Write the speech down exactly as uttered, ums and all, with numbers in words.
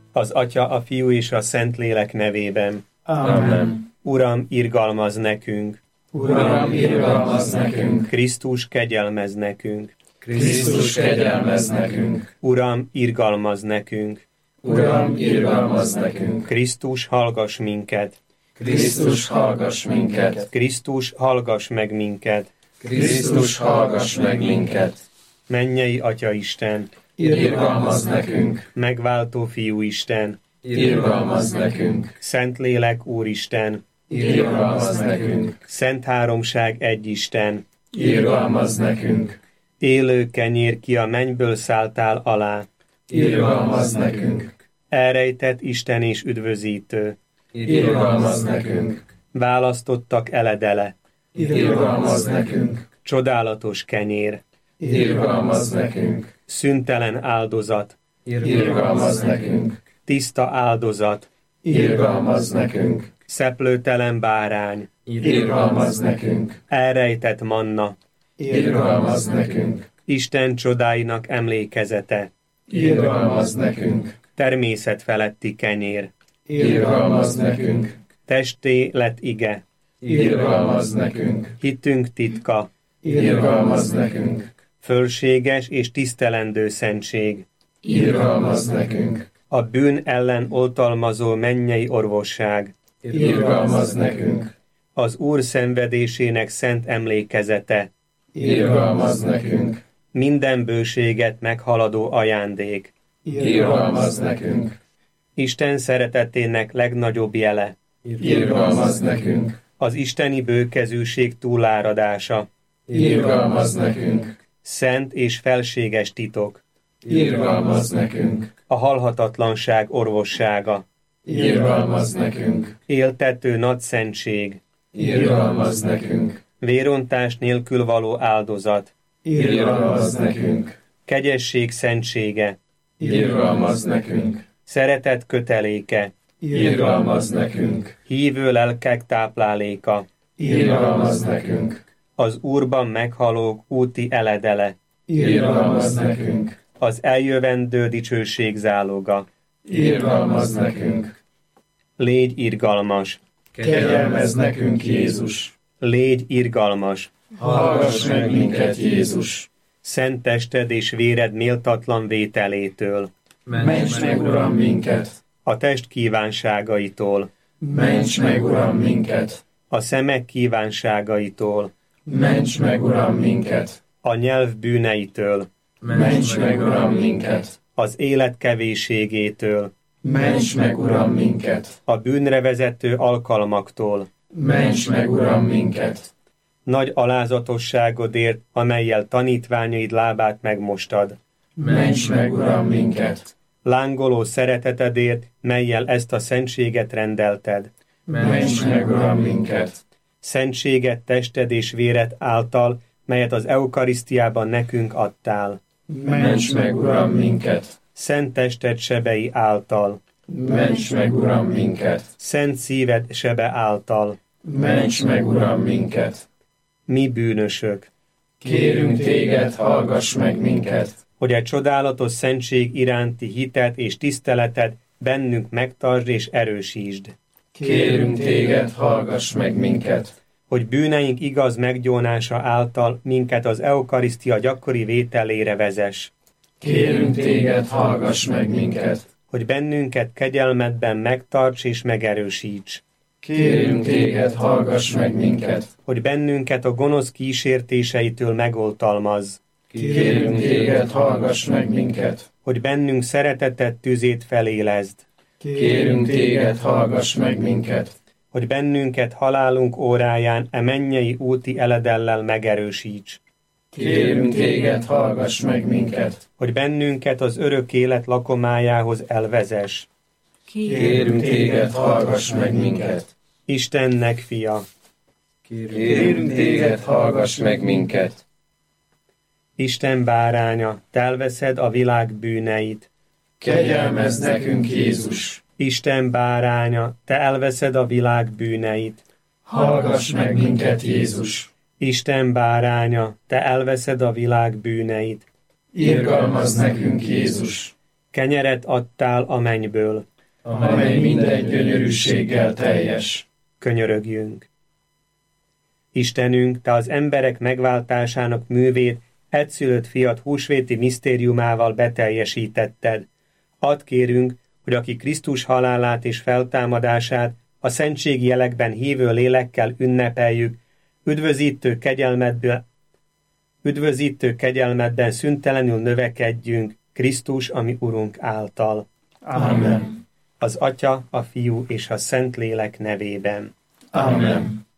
Az Atya, a Fiú és a Szentlélek nevében. Amen. Uram, irgalmazz nekünk. Uram, irgalmazz nekünk. Krisztus, kegyelmezz nekünk. Krisztus, kegyelmezz nekünk. Uram, irgalmazz nekünk. Uram, irgalmazz nekünk. Krisztus, hallgass minket. Krisztus, hallgass minket. Krisztus, hallgass meg minket. Krisztus, hallgass meg minket. Mennyei Atya Isten, Irgalmazz nekünk. megváltó Fiú Isten, Irgalmazz nekünk. Szentlélek Úristen, Irgalmazz nekünk. Szent Háromság egy Isten, Irgalmazz nekünk. élő kenyér, ki a mennyből szálltál alá, Irgalmazz nekünk. elrejtett Isten és üdvözítő, Irgalmazz nekünk. választottak eledele, Irgalmazz nekünk. csodálatos kenyér, Irgalmazz nekünk. szüntelen áldozat, Irgalmazz nekünk. tiszta áldozat, Irgalmazz nekünk. szeplőtelen bárány, Irgalmazz nekünk. elrejtett manna, Irgalmazz nekünk. Isten csodáinak emlékezete, Irgalmazz nekünk. természet feletti kenyér, Irgalmazz nekünk. testé lett ige, Irgalmazz nekünk. hitünk titka, Irgalmazz nekünk. fölséges és tisztelendő szentség, Irgalmazz nekünk. a bűn ellen oltalmazó mennyei orvosság, Irgalmazz nekünk. az Úr szenvedésének szent emlékezete, Irgalmazz nekünk. minden bőséget meghaladó ajándék, Irgalmazz nekünk. Isten szeretetének legnagyobb jele, Irgalmazz nekünk. az isteni bőkezűség túláradása, Irgalmazz nekünk. szent és felséges titok, Irgalmazz nekünk. a halhatatlanság orvossága, Irgalmazz nekünk. éltető nagyszentség, Irgalmazz nekünk. vérontás nélkül való áldozat, Irgalmazz nekünk. kegyesség szentsége, Irgalmazz nekünk. szeretet köteléke, Irgalmazz nekünk. hívő lelkek tápláléka, Irgalmazz nekünk. az Úrban meghalók úti eledele, Irgalmazz nekünk. az eljövendő dicsőség záloga. Irgalmazz nekünk. Légy irgalmas, Kegyelmezz nekünk, Jézus. légy irgalmas, Hallgass meg minket, Jézus. szent tested és véred méltatlan vételétől, Ments meg, Uram, minket. a test kívánságaitól, Ments meg, Uram, minket. a szemek kívánságaitól, Ments meg, Uram, minket. a nyelv bűneitől, Ments meg, Uram, minket. az élet kevéségétől, Ments meg, Uram, minket. a bűnre vezető alkalmaktól, Ments meg, Uram, minket. nagy alázatosságodért, amellyel tanítványaid lábát megmostad, Ments meg, Uram, minket. lángoló szeretetedért, mellyel ezt a szentséget rendelted, Ments meg, Uram, minket. szentséget tested és véred által, melyet az eukarisztiában nekünk adtál, Ments meg, Uram, minket. szent tested sebei által, Ments meg, Uram, minket. szent szíved sebe által, Ments meg, Uram, minket. mi bűnösök, Kérünk téged, hallgass meg minket. hogy egy csodálatos szentség iránti hitet és tiszteleted bennünk megtartsd és erősítsd, Kérünk téged, hallgass meg minket. hogy bűneink igaz meggyónása által minket az eukarisztia gyakori vételére vezess, Kérünk téged, hallgass meg minket. hogy bennünket kegyelmedben megtarts és megerősíts, Kérünk téged, hallgass meg minket. hogy bennünket a gonosz kísértéseitől megoltalmazz, Kérünk téged, hallgass meg minket. hogy bennünk szereteted tüzét felélezd, Kérünk téged, hallgass meg minket. hogy bennünket halálunk óráján e mennyei úti eledellel megerősíts, Kérünk téged, hallgass meg minket. hogy bennünket az örök élet lakomájához elvezess. Kérünk téged, hallgass meg minket. Istennek fia, Kérünk téged, hallgass meg minket. Isten báránya, te elveszed a világ bűneit. Kegyelmezz nekünk, Jézus. Isten báránya, te elveszed a világ bűneit. Hallgass meg minket, Jézus. Isten báránya, te elveszed a világ bűneit. Irgalmazz nekünk, Jézus. Kenyeret adtál a mennyből, amely minden gyönyörűséggel teljes. Könyörögjünk. Istenünk, Te az emberek megváltásának művét egyszülött fiat húsvéti misztériumával beteljesítetted. Add kérünk, hogy aki Krisztus halálát és feltámadását a szentségi jelekben hívő lélekkel ünnepeljük, üdvözítő kegyelmedből, üdvözítő kegyelmedben szüntelenül növekedjünk Krisztus, ami Urunk által. Amen. Az Atya, a Fiú és a Szentlélek nevében. Amen.